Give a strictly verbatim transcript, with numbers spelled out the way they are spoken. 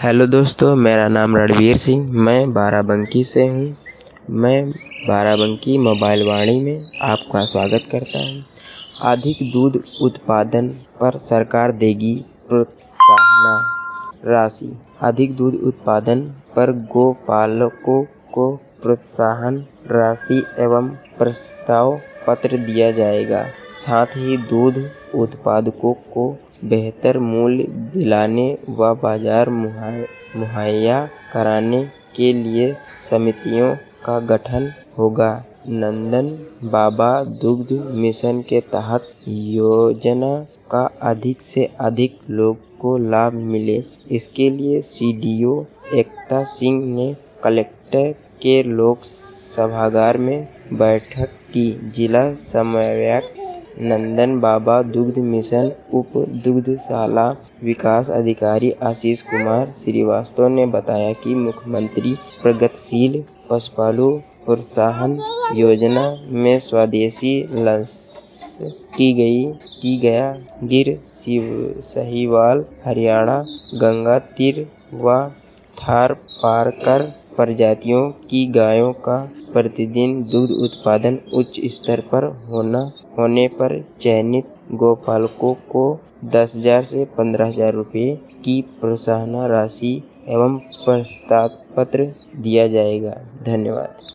Hello दोस्तों, मेरा नाम रणवीर सिंह, मैं बाराबंकी से हूँ। मैं बाराबंकी मोबाइल वाणी में आपका स्वागत करता हूँ। अधिक दूध उत्पादन पर सरकार देगी प्रोत्साहन राशि। अधिक दूध उत्पादन पर गोपालकों को प्रोत्साहन राशि एवं प्रस्ताव पत्र दिया जाएगा। साथ ही दूध उत्पादकों को बेहतर मूल्य दिलाने व बाजार मुहैया कराने के लिए समितियों का गठन होगा। नंदन बाबा दुग्ध मिशन के तहत योजना का अधिक से अधिक लोग को लाभ मिले, इसके लिए सीडीओ एकता सिंह ने कलेक्टर के लोक सभागार में बैठक की। जिला समन्वयक नंदन बाबा दुग्ध मिशन उप दुग्धशाला विकास अधिकारी आशीष कुमार श्रीवास्तव ने बताया कि मुख्यमंत्री प्रगतिशील पशुपालन प्रोत्साहन योजना में स्वदेशी नस्ल की गई की गया गिर साहिवाल, हरियाणा गंगातीर व थारपारकर प्रजातियों की गायों का प्रतिदिन दुग्ध उत्पादन उच्च स्तर पर होना होने पर चयनित गोपालकों को दस हजार से पंद्रह हजार रुपये की प्रोत्साहन राशि एवं प्रस्ताव पत्र दिया जाएगा। धन्यवाद।